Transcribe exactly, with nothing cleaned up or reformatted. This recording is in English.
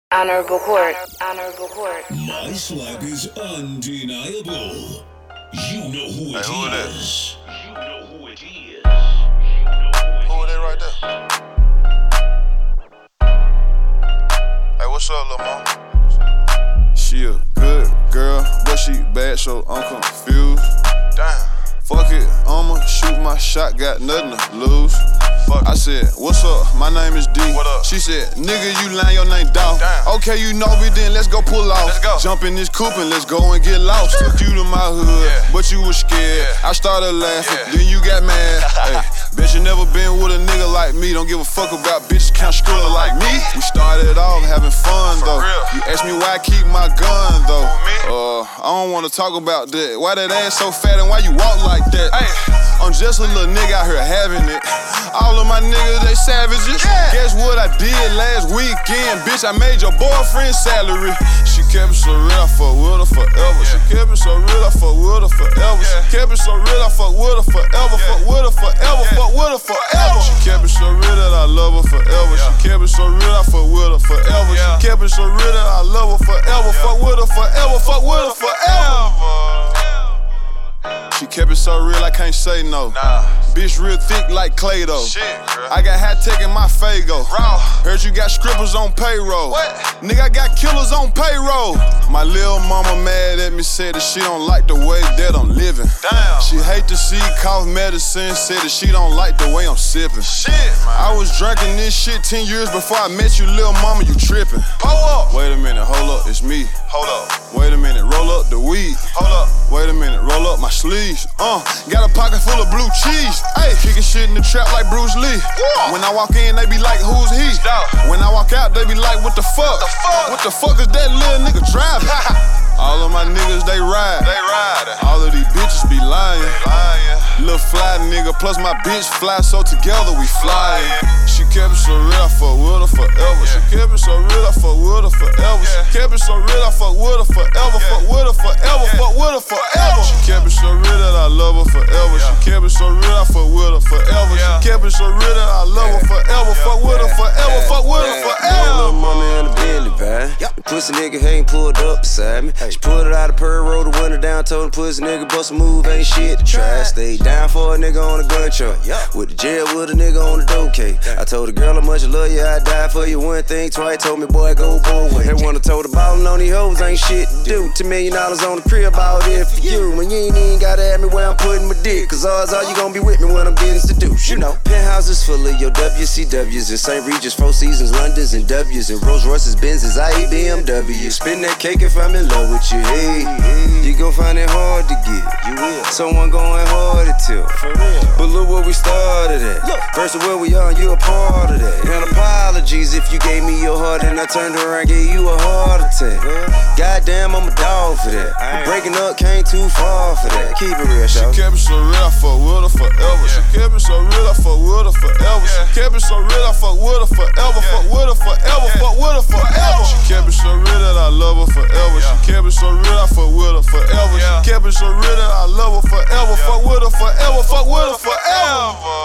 Honorable court. Honorable court. My swag is undeniable. You know who it Hey, who it is. is? You know who it is. Who it is right there? Hey, what's up, lil' mom? She a good girl, but she bad, so I'm confused. Damn. Fuck it, I'ma shoot my shot, got nothing to lose. Fuck. I said, what's up? My name is D. What up? She said, nigga, you lying, your name Dawg. Damn. Okay, you know me, then let's go pull off. Let's go. Jump in this coupe and let's go and get lost. Took you to my hood, Yeah. but you was scared. Yeah. I started laughing, Yeah. then you got mad. Hey, bet you never been with a nigga like me. Don't give a fuck about bitches count skrilla like me. We started off having fun For though. real. You asked me why I keep my gun though. Who, me? Uh, I don't wanna talk about that. Why that ass so fat and why you walk like that? Hey. I'm just a little nigga out here having it. All of my niggas, they savages. Yeah. Guess what I did last weekend? Bitch, I made your boyfriend's salary. She kept it so real, I fuck with her forever. She kept it so real, I fuck with her forever. Yeah. She kept it so real, I fuck with her forever. Yeah. Fuck with her forever, Yeah. fuck with her forever. Forever. She kept it so real that I love her forever. Yeah. She kept it so real, I fuck with her forever. Yeah. She kept it so real that I love her forever. Fuck with her forever, fuck with her forever. She kept it so real, I can't say no. Nah. Bitch real thick like Clay though. Shit, girl. I got hat tech in my Fago. Raw. Heard you got scribbles on payroll. What? Nigga, I got killers on payroll. My lil' mama mad at me, said that she don't like the way that I'm living. Damn. She hate to see cough medicine, said that she don't like the way I'm sipping. Shit, man. I was drinking this shit ten years before I met you, lil' mama, you tripping. Pull up. Wait a minute, hold up, it's me. Hold up. Wait a minute, roll up the weed. Hold up. Wait a minute, roll up my sleeves. Uh, got a pocket full of blue cheese. Ayy, kicking shit in the trap like Bruce Lee. Yeah. When I walk in, they be like, who's he? Stop. When I walk out, they be like, what the fuck? The fuck? What the fuck is that little nigga driving? All of my niggas, they ride. They riding. All of these bitches be lying. Lying. Lil' fly nigga, plus my bitch fly, so together we flying. She kept it so real, I fuck with her forever. She kept it so real, I fuck with her forever. She Yeah. kept it so real, I fuck with her forever. Yeah. Fuck with her forever, Yeah. fuck with her forever. She kept it so real that I love her forever. Yeah. She kept it so real, I fuck with her forever. Yeah. She kept it so real that I love her Yeah. forever. Yeah. Fuck with her Yeah. forever, Yeah. fuck with her Yeah. forever. Little mama in the Bentley, man. The pussy nigga ain't pulled up beside me. She pulled it out of Pearl Road, the window down, told the pussy nigga bust a move, ain't shit to try. Stayed down for a nigga on a gun truck. With the jail with a nigga on the dope cake. I told the girl how much I love you, I die for you. One thing twice, told me boy go both ways. Everyone I told the ballin' on these hoes ain't shit to do. Ten million dollars on the crib, all there for you. When you ain't even gotta ask me where I'm putting my dick. Cause odds are you gon' be with me when I'm getting seduced. You know, penthouses full of your W C Ws and Saint Regis, Four Seasons, Londons and W's and Rolls Royces, Benzes, I E B M W. Spin that cake if I'm in love with you. Hey, you gon' find it hard to get. You will. Someone going hard to tell. For real. But look where we started at. Look. First of where we are, and you a part of that. And apologies if you gave me your heart and I turned around and gave you a heart attack. Goddamn, I'm a dog for that. Breaking up came too far for that. Keep it real, She shout. kept it so real, I fuck with her forever. She kept it so real, I fuck with her forever. She Yeah. kept it so real, I fuck with her forever. Yeah. Fuck with her forever, Yeah. fuck with her forever. She kept it so real that I love her forever. Yeah. She kept it so real, I fuck with her forever. Yeah. She kept it so real that I love her forever. Yeah. Fuck with her forever, fuck with her forever. Forever.